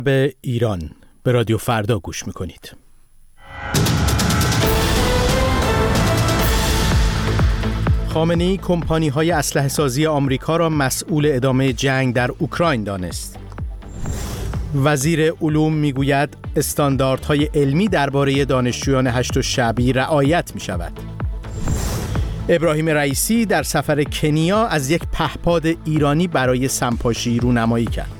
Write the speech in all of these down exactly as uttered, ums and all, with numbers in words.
به ایران به رادیو فردا گوش میکنید. خامنه‌ای کمپانی‌های اسلحه سازی آمریکا را مسئول ادامه جنگ در اوکراین دانست. وزیر علوم میگوید استانداردهای علمی درباره دانشجویان هشت شعبی رعایت می‌شود. ابراهیم رئیسی در سفر کنیا از یک پهپاد ایرانی برای سمپاشی رونمایی کرد.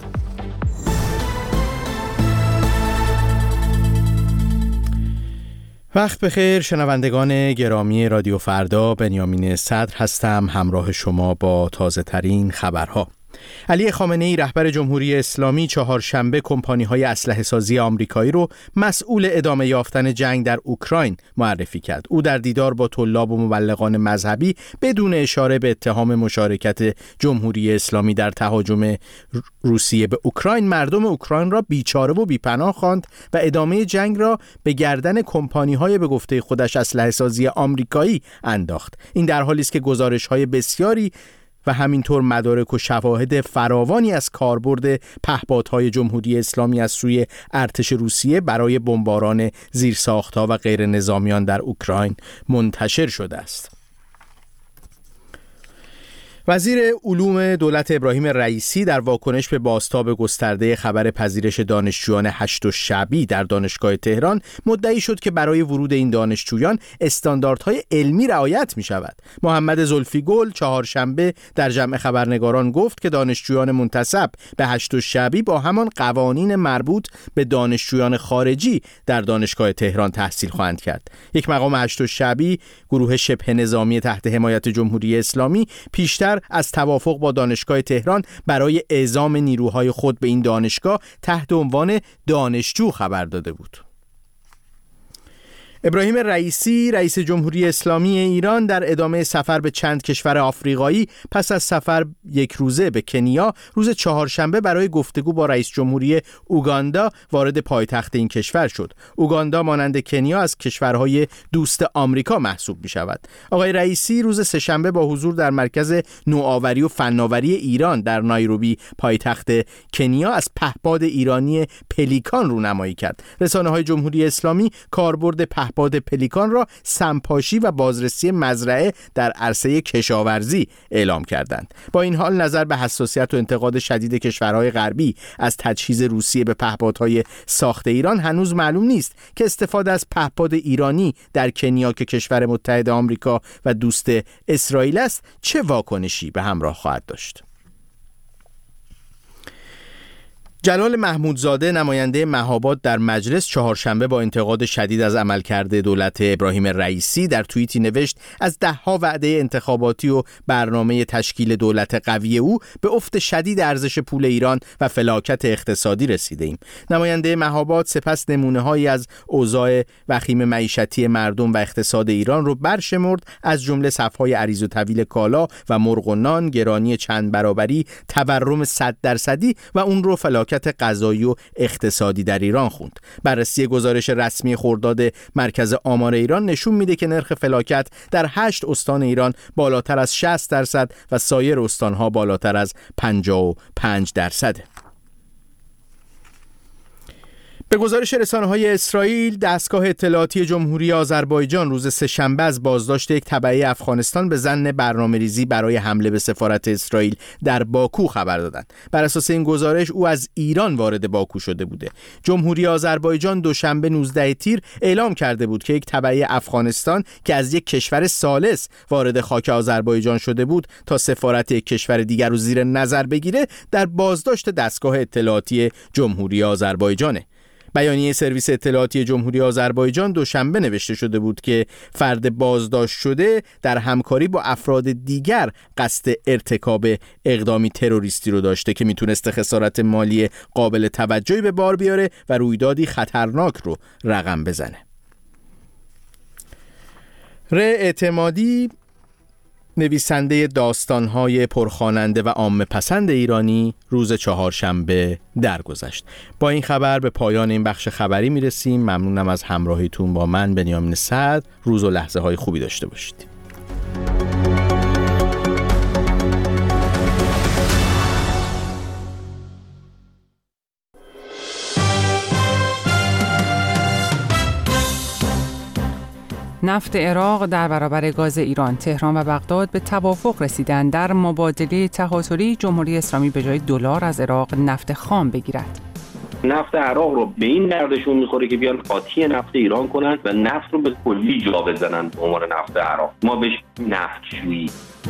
وقت بخیر شنوندگان گرامی رادیو فردا، بنیامین صدر هستم همراه شما با تازه ترین خبرها. علی خامنه‌ای رهبر جمهوری اسلامی چهارشنبه کمپانی‌های اسلحه سازی آمریکایی رو مسئول ادامه یافتن جنگ در اوکراین معرفی کرد. او در دیدار با طلاب و مبلغان مذهبی بدون اشاره به اتهام مشارکت جمهوری اسلامی در تهاجم روسیه به اوکراین مردم اوکراین را بیچاره و بیپناه خواند و ادامه جنگ را به گردن کمپانی‌های به گفته خودش اسلحه سازی آمریکایی انداخت. این در حالی است که گزارش‌های بسیاری و همینطور مدارک و شواهد فراوانی از کاربرد پهپادهای جمهوری اسلامی از سوی ارتش روسیه برای بمباران زیرساخت‌ها و غیر نظامیان در اوکراین منتشر شده است. وزیر علوم دولت ابراهیم رئیسی در واکنش به بازتاب گسترده خبر پذیرش دانشجویان هشت شعبی در دانشگاه تهران مدعی شد که برای ورود این دانشجویان استانداردهای علمی رعایت می شود. محمد زلفیگل چهارشنبه در جمع خبرنگاران گفت که دانشجویان منتسب به هشت شعبی با همان قوانین مربوط به دانشجویان خارجی در دانشگاه تهران تحصیل خواهند کرد. یک مقام هشت شعبی، گروه شبه نظامی تحت حمایت جمهوری اسلامی، پیشتر از توافق با دانشگاه تهران برای اعزام نیروهای خود به این دانشگاه تحت عنوان دانشجو خبر داده بود. ابراهیم رئیسی رئیس جمهوری اسلامی ایران در ادامه سفر به چند کشور آفریقایی پس از سفر یک روزه به کنیا روز چهارشنبه برای گفتگو با رئیس جمهوری اوگاندا وارد پایتخت این کشور شد. اوگاندا مانند کنیا از کشورهای دوست آمریکا محسوب می شود. آقای رئیسی روز سه‌شنبه با حضور در مرکز نوآوری و فناوری ایران در نایروبی پایتخت کنیا از پهپاد ایرانی پلیکان رونمایی کرد. رسانه‌های جمهوری اسلامی کاربرد پهپاد پلیکان را سمپاشی و بازرسی مزرعه در عرصه کشاورزی اعلام کردند. با این حال نظر به حساسیت و انتقاد شدید کشورهای غربی از تجهیز روسیه به پهپادهای ساخت ایران هنوز معلوم نیست که استفاده از پهپاد ایرانی در کنیا که کشور متحد آمریکا و دوست اسرائیل است چه واکنشی به همراه خواهد داشت. جلال محمودزاده نماینده مهاباد در مجلس چهارشنبه با انتقاد شدید از عملکرد دولت ابراهیم رئیسی در توییتی نوشت از دهها وعده انتخاباتی و برنامه تشکیل دولت قوی او به افت شدید ارزش پول ایران و فلاکت اقتصادی رسیده ایم. نماینده مهاباد سپس نمونه‌هایی از اوضاع وخیم معیشتی مردم و اقتصاد ایران رو برشمرد، از جمله صف‌های عریض و طویل کالا و مرغ و نان، گرانی چند برابری، تورم صد درصدی و اون رو فلاکت غذایی و اقتصادی در ایران خوند. بررسی گزارش رسمی خرداد مرکز آمار ایران نشون میده که نرخ فلاکت در هشت استان ایران بالاتر از شصت درصد و سایر استانها بالاتر از پنجاه و پنج درصده. به گزارش رسانه‌های اسرائیل، دستگاه اطلاعاتی جمهوری آذربایجان روز سه‌شنبه از بازداشت یک تبعه افغانستان به ظن برنامه‌ریزی برای حمله به سفارت اسرائیل در باکو خبر دادند. بر اساس این گزارش او از ایران وارد باکو شده بوده. جمهوری آذربایجان دوشنبه نوزدهم تیر اعلام کرده بود که یک تبعه افغانستان که از یک کشور ثالث وارد خاک آذربایجان شده بود تا سفارت یک کشور دیگر رو زیر نظر بگیره در بازداشت دستگاه اطلاعاتی جمهوری آذربایجانه. بیانیه سرویس اطلاعاتی جمهوری آذربایجان دوشنبه نوشته شده بود که فرد بازداشت شده در همکاری با افراد دیگر قصد ارتکاب اقدامی تروریستی رو داشته که میتونسته خسارت مالی قابل توجهی به بار بیاره و رویدادی خطرناک رو رقم بزنه. ر اعتمادی نویسنده داستان‌های پرخواننده و عامه پسند ایرانی روز چهارشنبه درگذشت. با این خبر به پایان این بخش خبری میرسیم. ممنونم از همراهیتون با من بنیامین صدر. روز و لحظه های خوبی داشته باشید. نفت عراق در برابر گاز ایران، تهران و بغداد به توافق رسیدند در مبادله تهاتری جمهوری اسلامی به جای دلار از عراق نفت خام بگیرد. نفت عراق رو به این دردشون میخوره که بیان قاطی نفت ایران کنن و نفت رو به کلی جا بزنن به عنوان نفت عراق. ما بهش نفتجویی.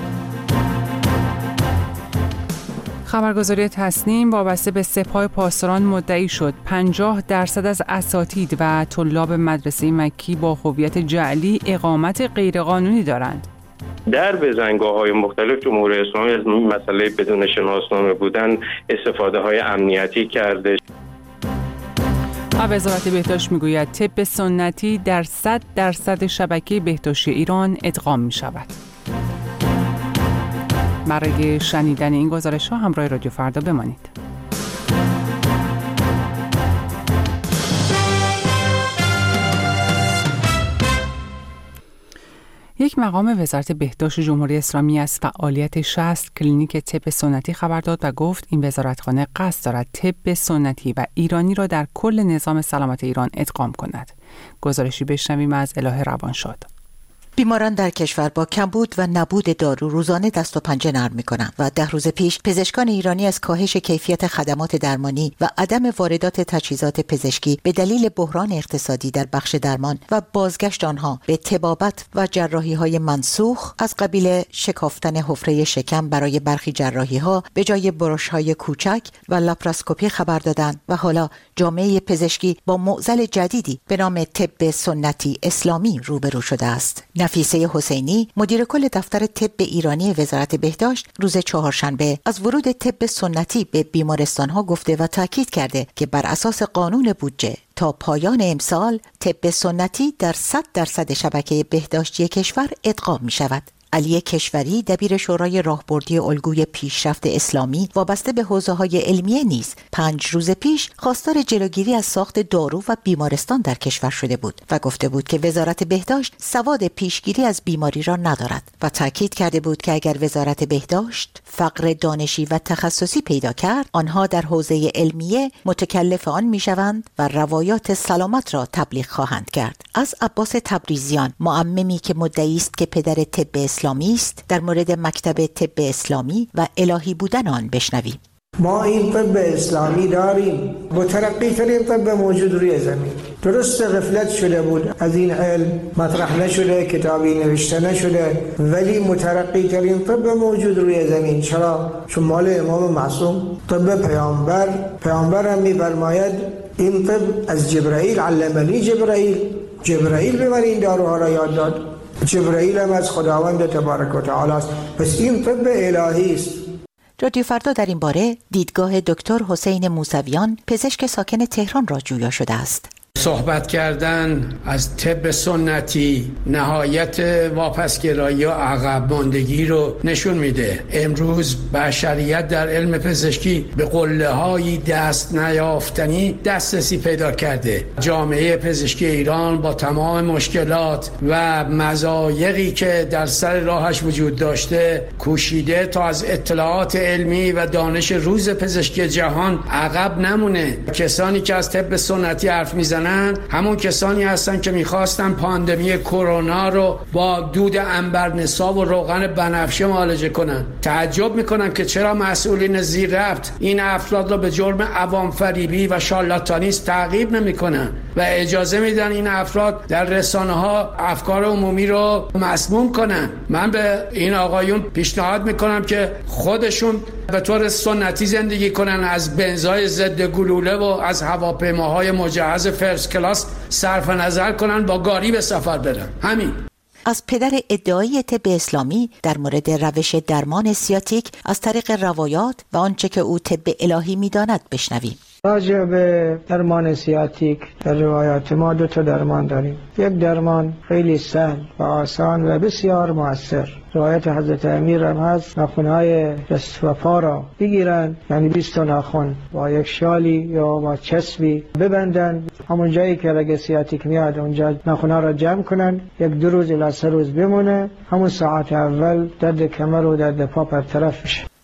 خبرگزاری تسنیم وابسته به سپاه پاسداران مدعی شد پنجاه درصد از اساتید و طلاب مدرسه مکی با هویت جعلی اقامت غیرقانونی دارند. در بزنگاه‌های مختلف جمهوری اسلامی از مسئله بدون شناسنامه بودن استفاده های امنیتی کرده. وزارت بهداشت میگوید طب سنتی در صد درصد شبکه بهداشتی ایران ادغام می شود. برای شنیدن این گزارش ها همراه رادیو فردا بمانید. یک مقام وزارت بهداشت جمهوری اسلامی از فعالیت شصت کلینیک طب سنتی خبر داد و گفت این وزارتخانه قصد دارد طب سنتی و ایرانی را در کل نظام سلامت ایران ادغام کند. گزارشی بشنویم از الهه روانشاد. بیماران در کشور با کمبود و نبود دارو روزانه دست و پنجه نرم می‌کنند و ده روز پیش پزشکان ایرانی از کاهش کیفیت خدمات درمانی و عدم واردات تجهیزات پزشکی به دلیل بحران اقتصادی در بخش درمان و بازگشت آنها به طبابت و جراحی‌های منسوخ از قبیل شکافتن حفره شکم برای برخی جراحی‌ها به جای بروش‌های کوچک و لاپاراسکوپی خبر دادند و حالا جامعه پزشکی با معضل جدیدی به نام طب سنتی اسلامی روبرو شده است. نفیسه حسینی مدیر کل دفتر طب ایرانی وزارت بهداشت روز چهارشنبه از ورود طب سنتی به بیمارستان‌ها گفته و تاکید کرده که بر اساس قانون بودجه تا پایان امسال طب سنتی در صد درصد شبکه بهداشتی کشور ادغام می شود. علی کشوری دبیر شورای راهبردی الگوی پیشرفت اسلامی وابسته به حوزه‌های علمیه نیز پنج روز پیش خواستار جلوگیری از ساخت دارو و بیمارستان در کشور شده بود و گفته بود که وزارت بهداشت سواد پیشگیری از بیماری را ندارد و تاکید کرده بود که اگر وزارت بهداشت فقر دانشی و تخصصی پیدا کرد آنها در حوزه علمیه متکلف آن میشوند و روایات سلامت را تبلیغ خواهند کرد. از عباس تبریزیان معممی که مدعی است که پدر طب اسلامی است در مورد مکتب طب اسلامی و الهی بودن آن بشنویم. ما این طب اسلامی داریم، با ترقی ترین طب موجود روی زمین. درست غفلت شده بود از این علم، مطرح نشده، کتابی نوشته نشده، ولی مترقی ترین طب موجود روی زمین. چرا؟ چون مال امام معصوم، طب پیامبر. پیامبر هم می‌فرماید این طب از جبرائیل، علمنی جبرائیل. جبرائیل به من این داروها را یاد داد. جبرائیل هم از خداوند تبارک و تعالی است. پس این طب الهی است. رادیو فردا در این باره دیدگاه دکتر حسین موسویان پزشک ساکن تهران را جویا شده است. صحبت کردن از طب سنتی نهایت واپسگرایی و عقب ماندگی رو نشون میده. امروز بشریت در علم پزشکی به قله‌های دست نیافتنی دسترسی پیدا کرده. جامعه پزشکی ایران با تمام مشکلات و مضایقی که در سر راهش وجود داشته کوشیده تا از اطلاعات علمی و دانش روز پزشکی جهان عقب نمونه. کسانی که از طب سنتی حرف میزنن همون کسانی هستن که میخواستن پاندمی کرونا رو با دود عنبرنسا و روغن بنفشه معالجه کنن. تعجب میکنن که چرا مسئولین زیر ربط این افراد رو به جرم عوام فریبی و شارلاتانیسم تعقیب نمیکنن و اجازه میدن این افراد در رسانه ها افکار عمومی رو مسموم کنن. من به این آقایون پیشنهاد میکنم که خودشون به طور سنتی زندگی کنن، از بنزای ضد گلوله و از هواپیماهای مجهز فرست کلاس صرف نظر کنن، با گاری به سفر برن. همین. از پدر ادعای طب اسلامی در مورد روش درمان سیاتیک از طریق روایات و آنچه که او طب الهی می‌داند بشنویم. راجع به درمان سیاتیک در روایات ما دو تا درمان داریم. یک درمان خیلی سهل و آسان و بسیار مؤثر. روایت حضرت امیر هم هست ناخن‌های دست و پا را بگیرن، یعنی بیست ناخن با یک شالی یا با چسبی ببندن، همون جایی که رگ سیاتیک میاد اونجا ناخن‌ها را جمع کنن، یک دو روز الی سه روز بمونه، همون ساعت اول درد کمر و درد پا برطرف میشه.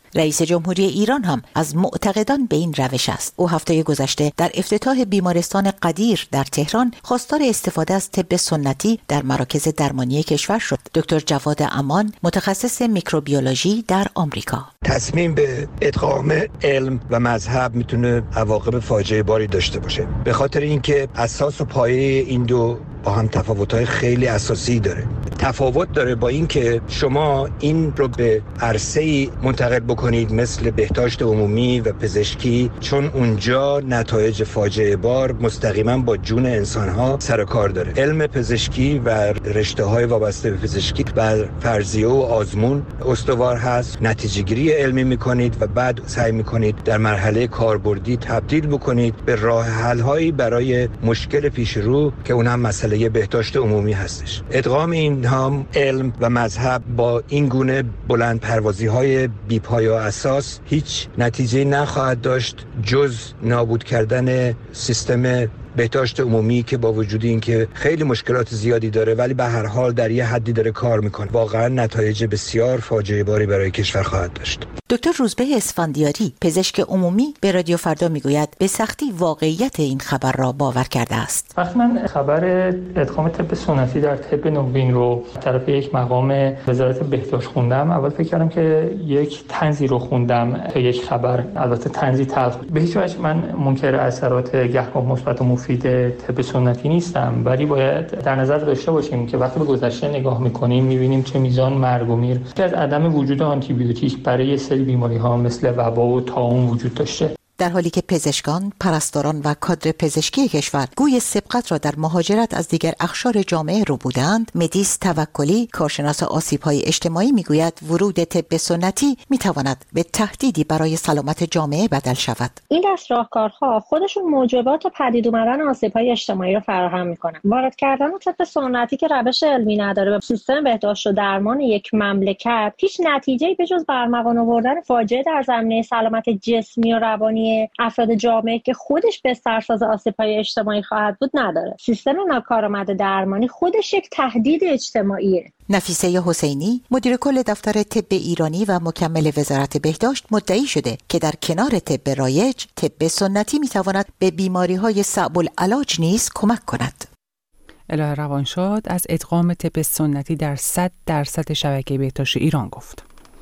رئیس جمهوری ایران هم از معتقدان به این روش است. او هفته گذشته در افتتاح بیمارستان قدیر در تهران خواستار استفاده از طب سنتی در مراکز درمانی کشور شد. دکتر جواد امان، متخصص میکروبیولوژی در آمریکا: تصمیم به ادغام علم و مذهب میتونه عواقب فاجعه باری داشته باشه، به خاطر اینکه اساس و پایه این دو با هم تفاوت‌های خیلی اساسی داره. تفاوت داره با این که شما این رو به عرصه‌ای منتقل بکنید مثل بهداشت عمومی و پزشکی، چون اونجا نتایج فاجعه بار مستقیما با جون انسان‌ها سر و کار داره. علم پزشکی و رشته‌های وابسته به پزشکی بر فرضیه و آزمون استوار هست. نتیجه‌گیری علمی می‌کنید و بعد سعی می‌کنید در مرحله کاربردی تبدیل بکنید به راه حل‌هایی برای مشکل پیش رو که اون هم مسئله بهداشت عمومی هستش. ادغام این هم علم و مذهب با این گونه بلند پروازی های بی‌پایه و اساس هیچ نتیجه نخواهد داشت جز نابود کردن سیستم بهداشت عمومی که با وجود اینکه خیلی مشکلات زیادی داره ولی به هر حال در یه حدی داره کار میکنه. واقعا نتایج بسیار فاجعه باری برای کشور خواهد داشت. دکتر روزبه اسفندیاری، پزشک عمومی، به رادیو فردا میگوید به سختی واقعیت این خبر را باور کرده است. وقتی من خبر ادغام طب سنتی در طب نوین رو طرف یک مقام وزارت بهداشت خوندم، اول فکر کردم که یک طنزی رو خوندم تا یک خبر، البته طنزی تلخ. به هیچ وجه من منکر اثرات گهگاه مثبت و مفید طب سنتی نیستم، ولی باید در نظر داشته باشیم که وقتی به گذشته نگاه میکنیم میبینیم چه میزان مرگ و میر که از عدم وجود آنتیبیوتیک برای سری بیماری ها مثل وبا و طاعون وجود داشته. در حالی که پزشکان، پرستاران و کادر پزشکی کشور گوی سبقت را در مهاجرت از دیگر اقشار جامعه رو بودند، مدیس توکلی، کارشناس آسیب‌های اجتماعی میگوید ورود طب سنتی میتواند به تهدیدی برای سلامت جامعه بدل شود. این دست راهکارها خودشون موجبات پدید اومدن آسیب‌های اجتماعی رو فراهم میکنن. وارد کردن طب سنتی که روش علمی نداره به سیستم بهداشت و درمان یک مملکت هیچ نتیجه‌ای به جز برمغان آوردن فاجعه در زمینه سلامت جسمی و روانی افراد جامعه که خودش به سرساز آسیب‌های اجتماعی خواهد بود نداره. سیستم ناکارآمد درمانی خودش یک تهدید اجتماعیه. نفیسه حسینی، مدیر کل دفتر طب ایرانی و مکمل وزارت بهداشت، مدعی شده که در کنار طب رایج، طب سنتی میتواند به بیماری‌های صعب العلاج نیز کمک کند. الهه روانشاد از ادغام طب سنتی در صد درصد شبکه بهداشت ایران گفت.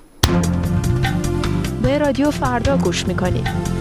به رادیو فردا گوش میکنید.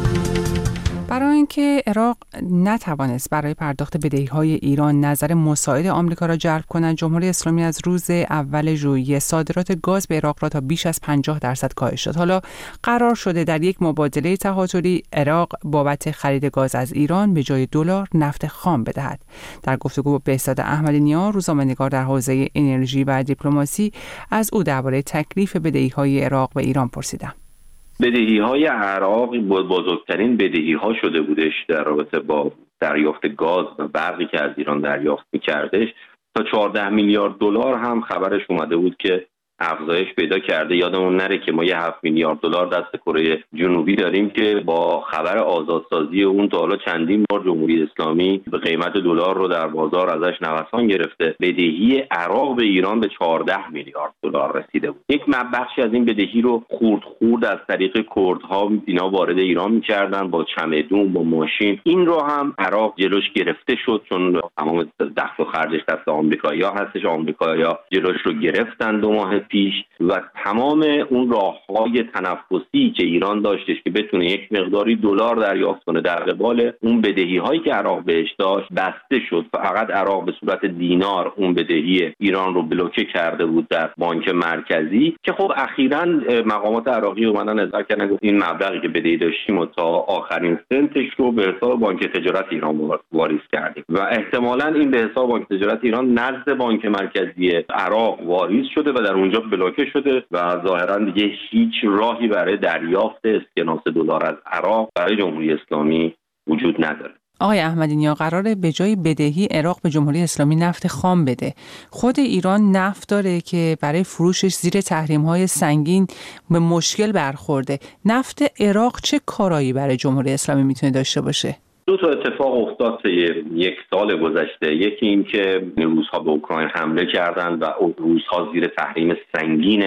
برای اینکه عراق نتوانست برای پرداخت بدهی‌های ایران نظر مساعد آمریکا را جلب کند، جمهوری اسلامی از روز اول ژوئیه صادرات گاز به عراق را تا بیش از پنجاه درصد کاهش داد. حالا قرار شده در یک مبادله تهاتری عراق بابت خرید گاز از ایران به جای دلار نفت خام بدهد. در گفتگو با بهزاد احمدی نیا، روزنامه‌نگار در حوزه انرژی و دیپلماسی، از او درباره تکلیف بدهی‌های عراق به ایران پرسیدم. بدهی‌های عراق بزرگترین بدهی‌ها شده بودش در رابطه با دریافت گاز و برقی که از ایران دریافت می‌کردش. تا چهارده میلیارد دلار هم خبرش اومده بود که افزایش پیدا کرده. یادمون نره که ما یه هفت میلیارد دلار دست کره جنوبی داریم که با خبر آزادسازی اون تا حالا چندین بار جمهوری اسلامی به قیمت دلار رو در بازار ازش نوسان گرفته. بدهی عراق به ایران به چهارده میلیارد دلار رسیده بود. یک بخشی از این بدهی رو خورد خورد از طریق کردها اینا وارد ایران می‌کردن با چمدون، با ماشین. این رو هم عراق جلوش گرفته شد چون تمام دخل و خرجش دست آمریکایی‌ها هستش. آمریکایی‌ها جلوش رو گرفتن دو ماه پیش و تمام اون راه‌های تنفسی که ایران داشتش که بتونه یک مقداری دلار دریافت کنه در قبال اون بدهی‌هایی که عراق بهش داشت بسته شد. فقط عراق به صورت دینار اون بدهی ایران رو بلوکه کرده بود در بانک مرکزی که خب اخیراً مقامات عراقی اومدن اظهار کردن گفت این مبلغی که بدهی داشتیم و تا آخرین سنتش رو به حساب بانک تجارت ایران واریز کردیم و احتمالاً این به حساب بانک تجارت ایران نزد بانک مرکزی عراق واریز شده و در اونجا بلوکه شده و ظاهرا دیگه هیچ راهی برای دریافت اسکناس دلار از عراق برای جمهوری اسلامی وجود نداره. آقای احمدی نیا، قراره به جای بدهی عراق به جمهوری اسلامی نفت خام بده. خود ایران نفت داره که برای فروشش زیر تحریم‌های سنگین به مشکل برخورده. نفت عراق چه کارایی برای جمهوری اسلامی میتونه داشته باشه؟ دو تا اتفاق افتاد یک سال گذشته. یکی این که روس‌ها به اوکراین حمله کردند و روس‌ها زیر تحریم سنگین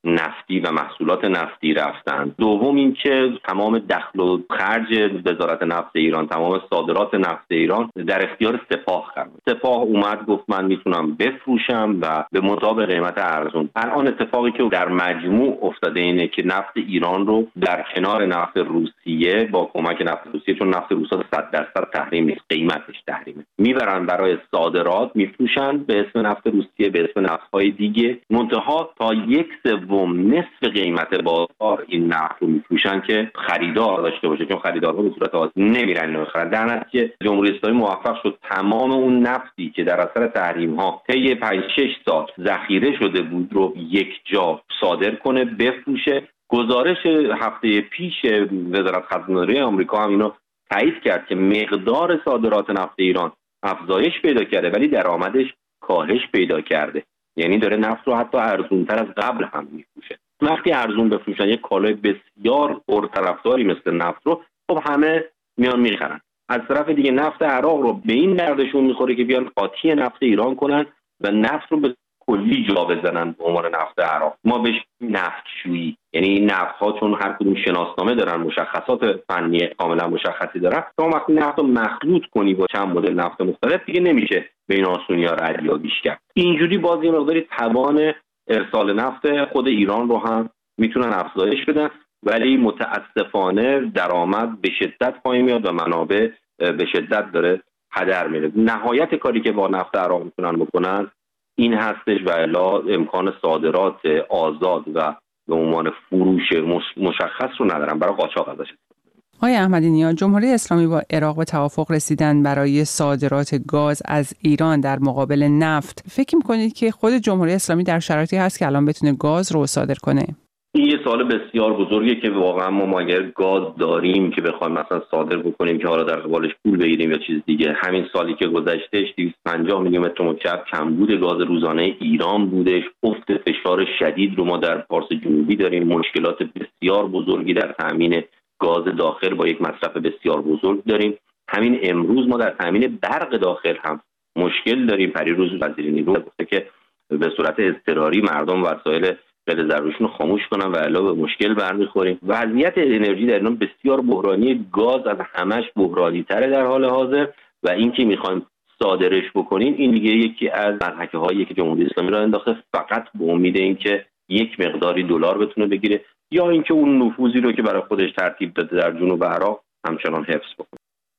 نفتی و محصولات نفتی رفتن. دوم اینکه تمام دخل و خرج وزارت نفت ایران، تمام صادرات نفت ایران در اختیار سپاه قرار. سپاه اومد گفت من میتونم بفروشم و به مطابق قیمت ارزون. الان اتفاقی که در مجموع افتاده اینه که نفت ایران رو در کنار نفت روسیه با کمک نفت روسیه، چون نفت روسیه صد درصد تحریم نیست، قیمتش تحریمه، میبرن برای صادرات میفروشن به اسم نفت روسیه، به اسم نفت‌های دیگه، منتها تا یک سوم نصف قیمت بازار این نفت رو میفروشن که خریدار داشته باشه، چون خریدارها به صورت عادی نمیرن اینو بخرن. در نتیجه جمهوری اسلامی موفق شد تمام اون نفتی که در اثر تحریم ها طی پنج شش سال ذخیره شده بود رو یک جا صادر کنه، بفروشه. گزارش هفته پیش وزارت خزانه‌داری آمریکا هم اینو تایید کرد که مقدار صادرات نفت ایران افزایش پیدا کرده ولی درآمدش کاهش پیدا کرده، یعنی داره نفت رو حتی ارزونتر از قبل هم میفروشه. وقتی ارزون بفروشن یک کالای بسیار پرطرفداری مثل نفت رو، خب همه میان میخرن. از طرف دیگه نفت عراق رو به این دردشون میخوره که بیان قاطی نفت ایران کنن و نفت رو به کلی جا بزنن به عنوان نفت عراق. ما بهش نفتشویی، یعنی این نفت ها چون هر کدوم شناسنامه دارن، مشخصات فنی کاملا مشخصی دارن، شما وقتی نفت رو مخلوط کنی با چند مدل نفت مختلف دیگه نمیشه به این آسونی ها ردیابیش کرد. اینجوری باز یه مقداری توان ارسال نفت خود ایران رو هم میتونن افزایش بدن، ولی متاسفانه درآمد به شدت پایین میاد و منابع به شدت داره هدر میره. نهایت کاری که با نفت عراق میتونن بکنن این هستش و الا امکان صادرات آزاد و به عنوان فروش مشخص رو ندارن، برای قاچاق ازش. آقای احمدی نژاد، جمهوری اسلامی با عراق به توافق رسیدن برای صادرات گاز از ایران در مقابل نفت. فکر می‌کنید که خود جمهوری اسلامی در شرایطی هست که الان بتونه گاز رو صادر کنه؟ این یه سوال بسیار بزرگه که واقعا ما اگر گاز داریم که بخوایم مثلا صادر بکنیم که حالا در قبالش پول بگیریم یا چیز دیگه. همین سالی که گذشتهش دویست و پنجاه میلیون متر مکعب کمبود گاز روزانه ایران بودش. افت فشار شدید رو ما در پارس جنوبی داریم، مشکلات بسیار بزرگی در تامین گاز داخل با یک مصرف بسیار بزرگ داریم. همین امروز ما در تامین برق داخل هم مشکل داریم. پریروز وزیر نیرو گفته که به صورت اضطراری مردم وسایل غیر ضروریشون رو خاموش کنن و علاوه به مشکل برمیخوریم. وضعیت انرژی در ایران بسیار بحرانی، گاز از همش بحرانی تره در حال حاضر و این که میخوایم صادرش بکنیم این دیگه یکی از مرحله هایی که جمهوری اسلامی را انداخته، فقط به امید اینکه یک مقداری دلار بتونه بگیره یا اینکه اون نفوذی رو که برای خودش ترتیب داده در جنوب عراق همچنان حفظ بکنه.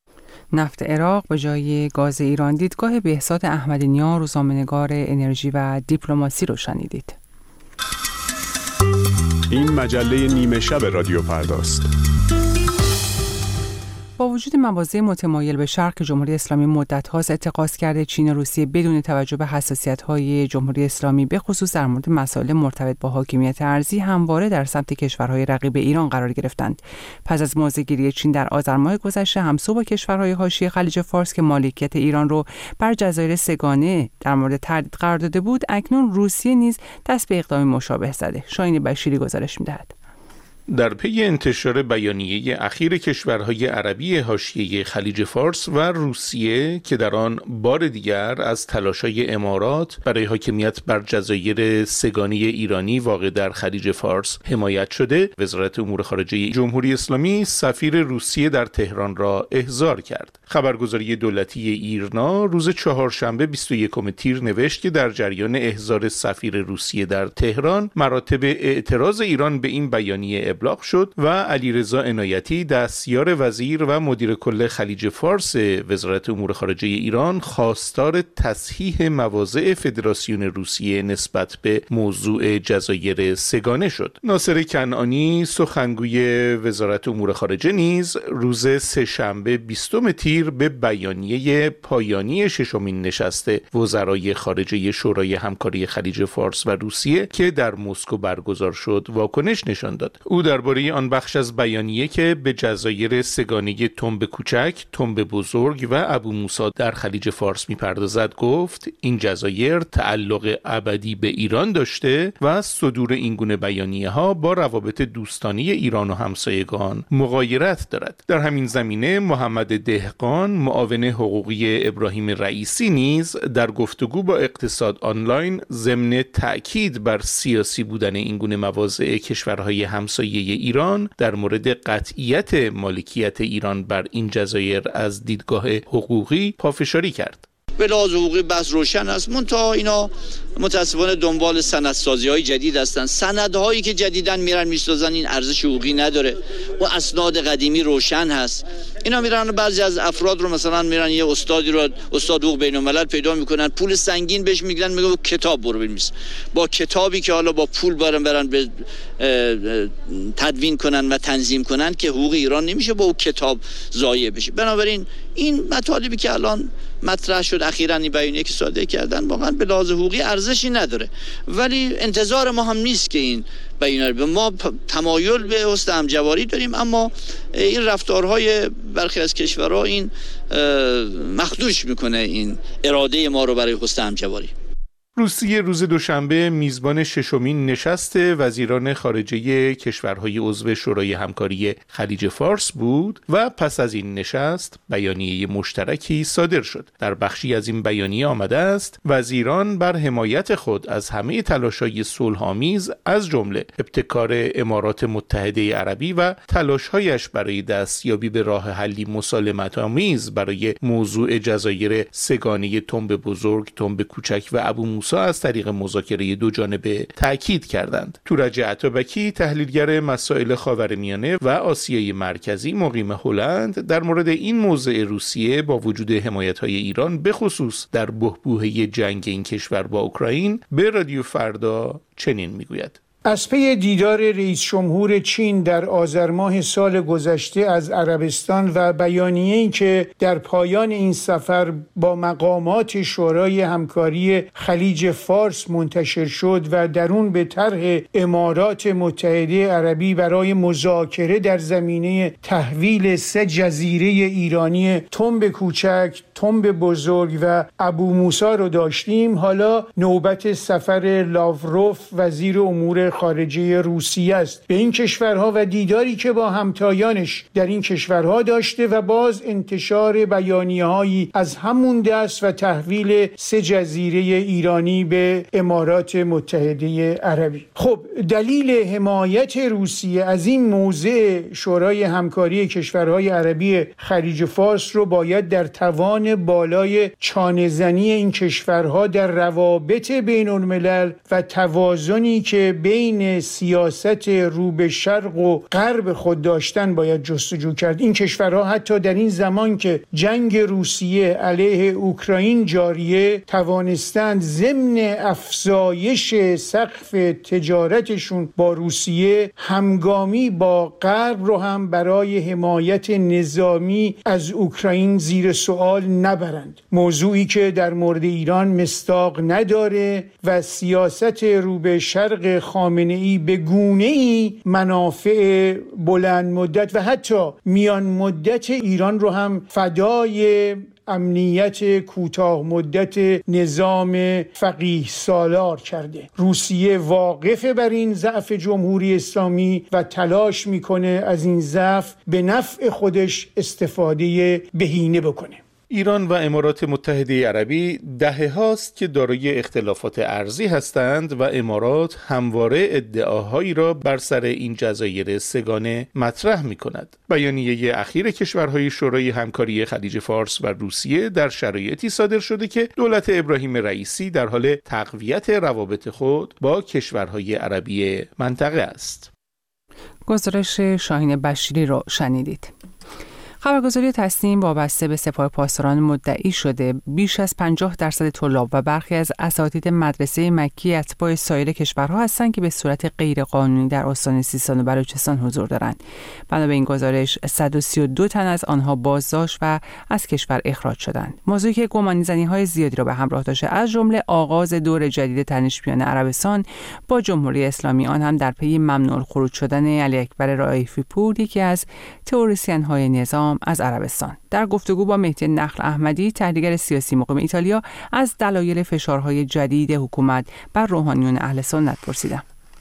نفت عراق به جای گاز ایران، دیدگاه بهزاد احمدی نژاد، روزنامه‌نگار انرژی و دیپلماسی رو شنیدید. این مجله نیمه شب رادیو فرداست. با وجود مواضع متمایل به شرق، جمهوری اسلامی مدت‌هاست اتقاض کرده چین و روسیه بدون توجه به حساسیت‌های جمهوری اسلامی به خصوص در مورد مسائل مرتبط با حاکمیت ارضی همواره در سمت کشورهای رقیب ایران قرار گرفتند. پس از موضع‌گیری چین در آذر ماه گذشته، همسو با کشورهای حاشیه خلیج فارس که مالکیت ایران رو بر جزایر سه‌گانه در مورد تردید قرار داده بود، اکنون روسیه نیز دست به اقدام مشابه زده. شاهین بشیری گزارش می‌دهد. در پی انتشار بیانیه اخیر کشورهای عربی حاشیه خلیج فارس و روسیه که در آن بار دیگر از تلاش‌های امارات برای حاکمیت بر جزایر سه‌گانه ایرانی واقع در خلیج فارس حمایت شده، وزارت امور خارجه جمهوری اسلامی سفیر روسیه در تهران را احضار کرد. خبرگزاری دولتی ایرنا روز چهارشنبه بیست و یکم تیر نوشت که در جریان احضار سفیر روسیه در تهران، مراتب اعتراض ایران به این بیانیه ابلاغ شد و علیرضا عنایتی، دستیار وزیر و مدیر کل خلیج فارس وزارت امور خارجه ایران، خواستار تصحیح مواضع فدراسیون روسیه نسبت به موضوع جزایر سه‌گانه شد. ناصر کنعانی، سخنگوی وزارت امور خارجه، نیز روز سه‌شنبه بیستم تیر به بیانیه پایانی ششمین نشست وزرای خارجه شورای همکاری خلیج فارس و روسیه که در مسکو برگزار شد واکنش نشان داد. او درباره آن بخش از بیانیه که به جزایر سگانه تنب کوچک، تنب بزرگ و ابو موسی در خلیج فارس میپردازد گفت این جزایر تعلق ابدی به ایران داشته و صدور این گونه بیانیه ها با روابط دوستانه ایران و همسایگان مغایرت دارد. در همین زمینه محمد دهقان، معاون حقوقی ابراهیم رئیسی نیز در گفتگو با اقتصاد آنلاین ضمن تأکید بر سیاسی بودن این گونه مواضع کشورهای همسایه ایران در مورد قطعیت مالکیت ایران بر این جزایر از دیدگاه حقوقی پافشاری کرد. به لحاظ حقوقی بحث روشن است، منتها اینا متاسفانه دنبال سندسازی های جدید هستند. سندهایی که جدیداً میرن میسازن این ارزش حقوقی نداره و اسناد قدیمی روشن هست. اینا میرن بعضی از افراد رو مثلا میرن یه استادی رو استاد حقوق بین الملل پیدا میکنن، پول سنگین بهش میگیرن، میگه کتاب برو بنویس. با کتابی که حالا با پول برن برن به تدوین کنن و تنظیم کنن که حقوق ایران نمیشه با اون کتاب ضایع بشه. بنابراین این مطالبی که الان مطرح شد اخیراً این بیانیه که صادر کردن واقعا به لحاظ حقوقی ارزشی نداره، ولی انتظار ما هم نیست که این بیانیه به ما تمایل به حسن همجواری داریم، اما این رفتارهای برخی از کشورها این مخدوش میکنه این اراده ما رو برای حسن همجواری. روسیه روز دوشنبه میزبان ششمین نشست وزیران خارجه کشورهای عضو شورای همکاری خلیج فارس بود و پس از این نشست بیانیه مشترکی صادر شد. در بخشی از این بیانیه آمده است وزیران بر حمایت خود از همه تلاش‌های صلح‌آمیز از جمله ابتکار امارات متحده عربی و تلاش‌هایش برای دستیابی به راه حلی مسالمت‌آمیز برای موضوع جزایر سگانه تنب بزرگ، تنب کوچک و ابو موسی از طریق مذاکره دو جانبه تأکید کردند. تورج عطابکی، تحلیلگر مسائل خاورمیانه و آسیای مرکزی مقیم هلند، در مورد این موضع روسیه با وجود حمایت‌های ایران به خصوص در بحبوحه جنگ این کشور با اوکراین به رادیو فردا چنین میگوید: از پی دیدار رئیس جمهور چین در آذر ماه سال گذشته از عربستان و بیانیه‌ای که در پایان این سفر با مقامات شورای همکاری خلیج فارس منتشر شد و در اون به طرح امارات متحده عربی برای مذاکره در زمینه تحویل سه جزیره ایرانی تنب کوچک، تنب بزرگ و ابو موسی رو داشتیم، حالا نوبت سفر لاوروف وزیر امور خارجه روسیه است به این کشورها و دیداری که با همتایانش در این کشورها داشته و باز انتشار بیانیه‌هایی از همون دست و تحویل سه جزیره ایرانی به امارات متحده عربی. خب دلیل حمایت روسیه از این موضع شورای همکاری کشورهای عربی خلیج فارس رو باید در توان بالای چانه‌زنی این کشورها در روابط بین الملل و توازنی که بین سیاست رو به شرق و غرب خود داشتن باید جستجو کرد. این کشورها حتی در این زمان که جنگ روسیه علیه اوکراین جاریه توانستند ضمن افزایش سقف تجارتشون با روسیه همگامی با غرب رو هم برای حمایت نظامی از اوکراین زیر سوال نبرند. موضوعی که در مورد ایران مصداق نداره و سیاست رو به شرق خامنه‌ای به گونه‌ای منافع بلند مدت و حتی میان مدت ایران رو هم فدای امنیت کوتاه مدت نظام فقیه سالار کرده. روسیه واقف بر این ضعف جمهوری اسلامی و تلاش میکنه از این ضعف به نفع خودش استفاده بهینه بکنه. ایران و امارات متحده عربی دهه هاست که دارای اختلافات ارزی هستند و امارات همواره ادعاهایی را بر سر این جزایر سگانه مطرح می کند. بیانیه اخیر کشورهای شورای همکاری خلیج فارس و روسیه در شرایطی صادر شده که دولت ابراهیم رئیسی در حال تقویت روابط خود با کشورهای عربی منطقه است. گزارش شاهین بشیری را شنیدید. خبرگزاری تصنیم وابسته به سپاه پاسداران مدعی شده بیش از پنجاه درصد طلاب و برخی از اساتید مدرسه مکی اتباع سایر کشورها هستند که به صورت غیرقانونی در استان سیستان و بلوچستان حضور دارند. بنا به این گزارش صد و سی و دو تن از آنها بازداشت و از کشور اخراج شدند. موضوعی که گمانی‌زنی‌های زیادی را به همراه داشته، از جمله آغاز دور جدید تنش‌پیان عربستان با جمهوری اسلامی، آن هم در پی ممنوع الخروج شدن علی اکبر رائفی پور، یکی از تئوریسین‌های نظام از عربستان. در گفتگو با مهدی نخل احمدی، تحلیلگر سیاسی مقیم ایتالیا، از دلایل فشارهای جدید حکومت بر روحانیون اهل سنت پرسیدم.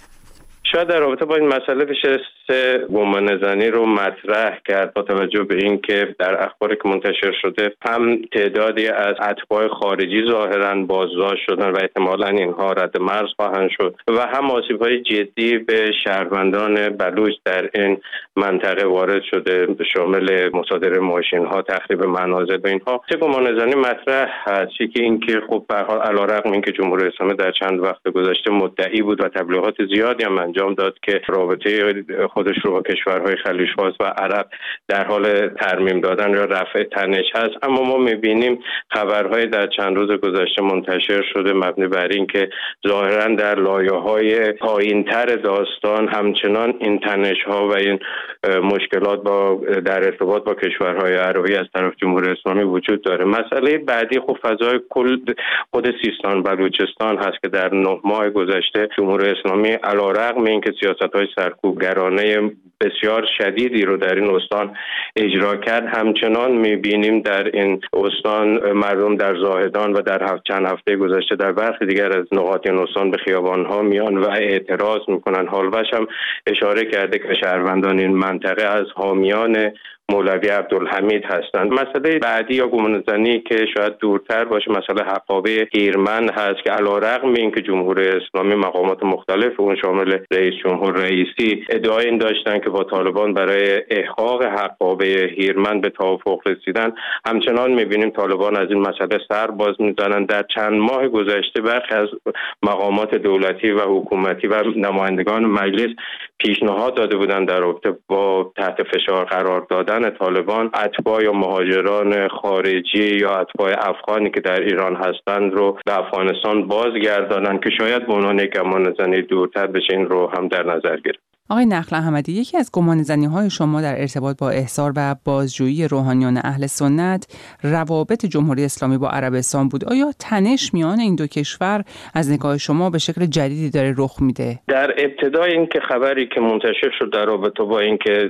شاید در رابطه با این مسئله بشه سه گمانه‌زنی رو مطرح کرد با توجه به اینکه در اخباری که منتشر شده هم تعدادی از اتباع خارجی ظاهراً بازداشت شدن و احتمالاً اینها رد مرز خواهند شد و هم آسیب‌های جدی به شهروندان بلوچ در این منطقه وارد شده، شامل مصادره ماشین‌ها، تخریب منازل و اینها. سه گمانه‌زنی مطرح هست که اینکه خب به هر حال علیرغم اینکه جمهوری اسلامی در چند وقت گذشته مدعی بود و تبلیغات زیادی هم انجام داد که رابطه خودش رو با کشورهای خلیج‌فارس و عرب در حال ترمیم دادن یا رفع تنش هست، اما ما می‌بینیم خبرهای در چند روز گذشته منتشر شده مبنی بر این که ظاهراً در لایه‌های پایین‌تر داستان همچنان این تنش‌ها و این مشکلات با در ارتباط با کشورهای عربی از طرف جمهوری اسلامی وجود داره. مسئله بعدی خب فضای کل خود سیستان بلوچستان هست که در نه ماه گذشته جمهوری اسلامی علیرغم اینکه سیاست‌های سرکوبگرانه بسیار شدیدی رو در این استان اجرا کرد، همچنان می‌بینیم در این استان مردم در زاهدان و در هفت چند هفته گذشته در برخی دیگر از نقاط این استان به خیابان‌ها میان و اعتراض می‌کنن. حالوش هم اشاره کرده که شهروندان این منطقه از حامیان مولوی عبدالحمید هستند. مسئله بعدی یا گمانه‌زنی که شاید دورتر باشه مسئله حقابه هیرمند هست که علیرغم اینکه جمهوری اسلامی مقامات مختلف اون شامل رئیس جمهور رئیسی ادعای این داشتن که با طالبان برای احقاق حقابه هیرمند به توافق رسیدن، همچنان می‌بینیم طالبان از این مسئله سر باز می‌زنند. در چند ماه گذشته برخی از مقامات دولتی و حکومتی و نمایندگان مجلس پیشنهاد داده بودند در رابطه با تحت فشار قرار دادن طالبان اتباع یا مهاجران خارجی یا اتباع افغانی که در ایران هستند رو به افغانستان بازگردانند که شاید به عنوان یک گمانه‌زنی دورتر بشه این رو هم در نظر گرفت. آقای نخل احمدی، یکی از گمانه‌زنی‌های شما در ارتباط با احضار و بازجویی روحانیون اهل سنت روابط جمهوری اسلامی با عربستان بود. آیا تنش میان این دو کشور از نگاه شما به شکل جدیدی داره رخ میده؟ در ابتدای این که خبری که منتشر شد در رابطه با اینکه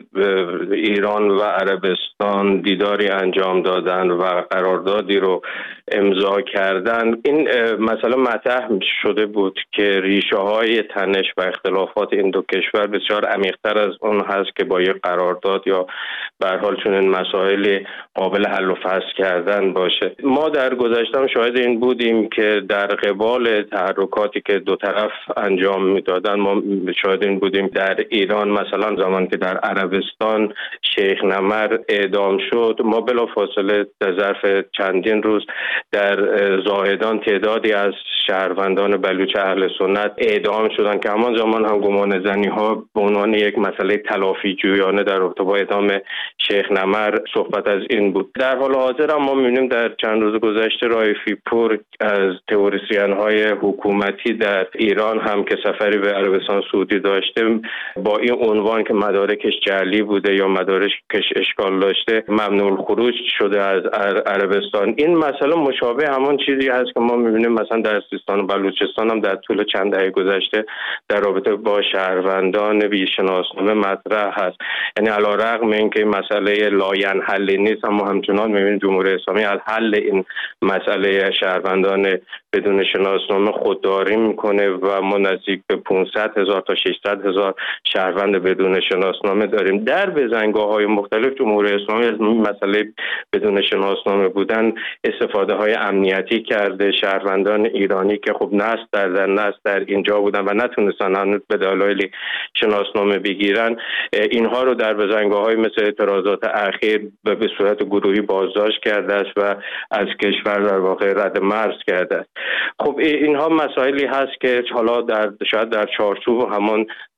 ایران و عربستان دیداری انجام دادن و قراردادی رو امضا کردن، این مسئله مطرح شده بود که ریشه‌های تنش و اختلافات این دو کشور بسیار عمیق‌تر از اون هست که با یک قرارداد یا به هر حال چون این مسائل قابل حل و فصل کردن باشه. ما در گذشته هم شاهد این بودیم که در قبال تحرکاتی که دو طرف انجام میدادن، ما شاهد این بودیم در ایران مثلا زمانی که در عربستان شیخ نمر اعدام شد، ما بلافاصله در ظرف چندین روز در زاهدان تعدادی از شهروندان بلوچ اهل سنت اعدام شدند که همان زمان هم گمانه‌زنی‌ها به عنوان یک مسئله تلافی جویانه در رابطه با اعدام شیخ نمر صحبت از این بود. در حال حاضر هم ما می‌بینیم در چند روز گذشته رائفی پور از تئوریسین‌های حکومتی در ایران هم که سفری به عربستان سعودی داشته با این عنوان که مدارکش جعلی بوده یا مدارکش اشکال داشته ممنوع الخروج شده از عربستان. این مسئله مشابه همان چیزی هست که ما می‌بینیم مثلا در سیستان و بلوچستان هم در طول چند دهه گذشته در رابطه با شهروندان بی‌شناسنامه مطرح هست. یعنی علیرغم اینکه مسئله لاینحل نیست، اما همچنان می‌بینیم جمهوری اسلامی از حل این مسئله شهروندان بدون شناسنامه خودداری میکنه و ما نزدیک به پانصد هزار تا ششصد هزار شهروند بدون شناسنامه داریم. در بزنگاه‌های مختلف جمهوری اسلامی از مسئله بدون شناسنامه بودن استفاده های امنیتی کرده. شهروندان ایرانی که خب نسل در در نسل در اینجا بودن و نتونستن هنوز به دلایل شناسنامه بگیرن، اینها رو در بزنگاه‌های مثل اعتراضات اخیر به صورت گروهی بازداشت کرده است و از کشور در واقع رد مرز کرده است. خب اینها مسائلی هست که حالا در شاید در چارچوب همان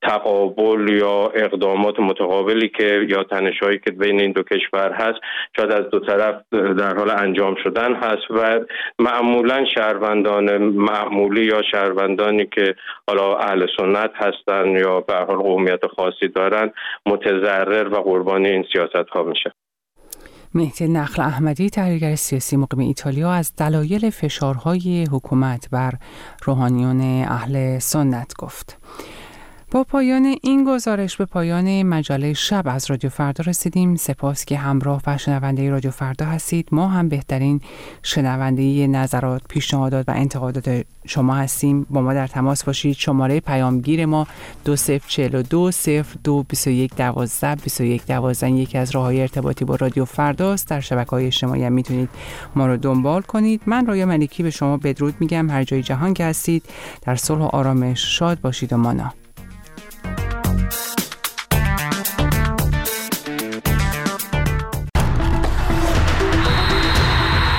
تقابل یا اقدامات متقابلی که یا تنش‌هایی که بین این دو کشور هست شاید از دو طرف در حال انجام شدن هست و معمولا شهروندان معمولی یا شهروندانی که حالا اهل سنت هستن یا به هر حال قومیت خاصی دارن متضرر و قربانی این سیاست‌ها میشه. مهدی نخل احمدی، تحلیلگر سیاسی مقیم ایتالیا، از دلایل فشارهای حکومت بر روحانیون اهل سنت گفت. با پایان این گزارش به پایان مجله شب از رادیو فردا رسیدیم. سپاس که همراه و شنونده رادیو فردا هستید. ما هم بهترین شنونده نظرات، پیشنهادات و انتقادات شما هستیم. با ما در تماس باشید. شماره پیامگیر ما دو صفر چهل و دو صفر دو بیست و یک دوازده بیست و یک دوازده یکی از راه‌های ارتباطی با رادیو فرداست. در شبکه‌های اجتماعی هم میتونید ما رو دنبال کنید. من رایا ملکی به شما بدرود میگم. هر جای جهان که هستید در صلح و آرامش شاد باشید و مانا.